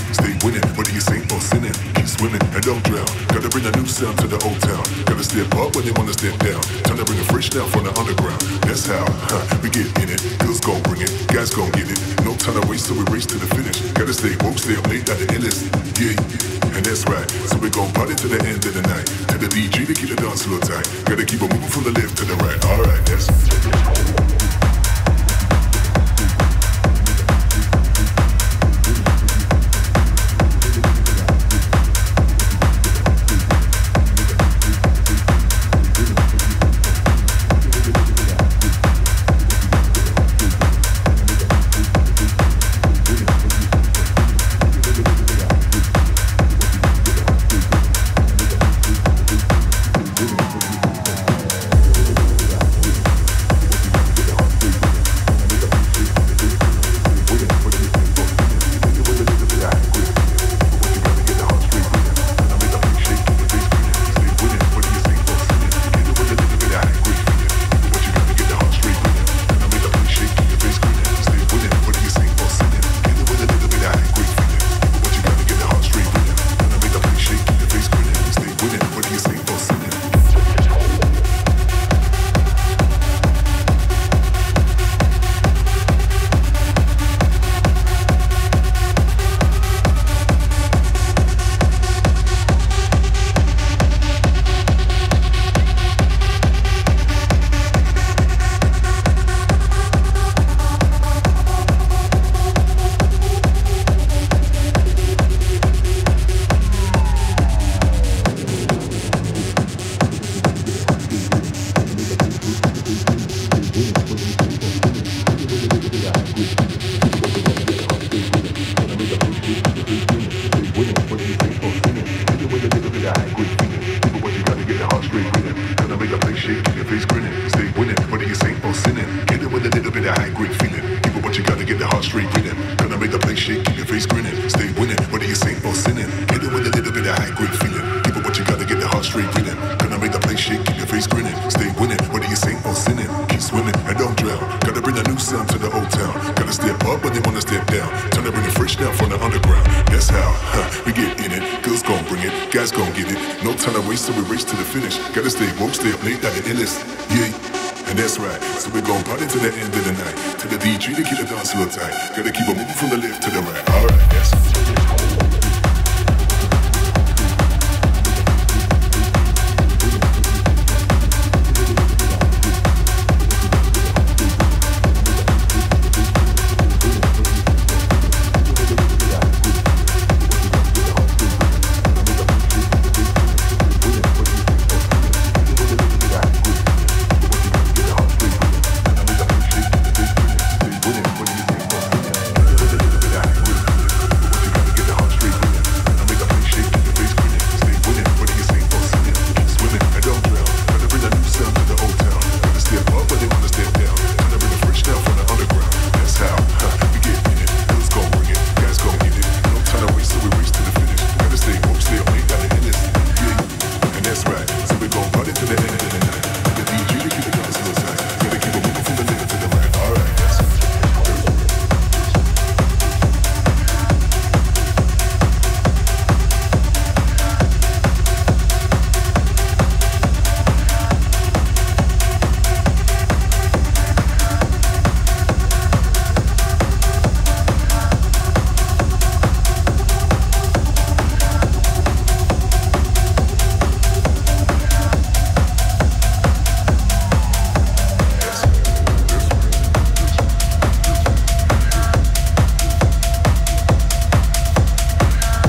Stay winning, whether you sing or sinning. Keep swimming and don't drown. Gotta bring a new sound to the old town. Gotta step up when they wanna step down. Time to bring a fresh down from the underground. That's how we get in it. Girls gon' bring it, guys gon' get it. No time to waste, so we race to the finish. Gotta stay woke, stay up late, like the illest. Yeah, and that's right. So we gon' party to the end of the night. To the DJ to keep the dance floor tight. Gotta keep it moving from the left to the right. Alright, that's guys gon' get it. No time to waste, so we race to the finish. Gotta stay woke, stay up late, like the illest. Yeah, and that's right. So we gon' party to the end of the night. To the DJ to keep the dance floor tight. Gotta keep it moving from the left to the right. Alright, that's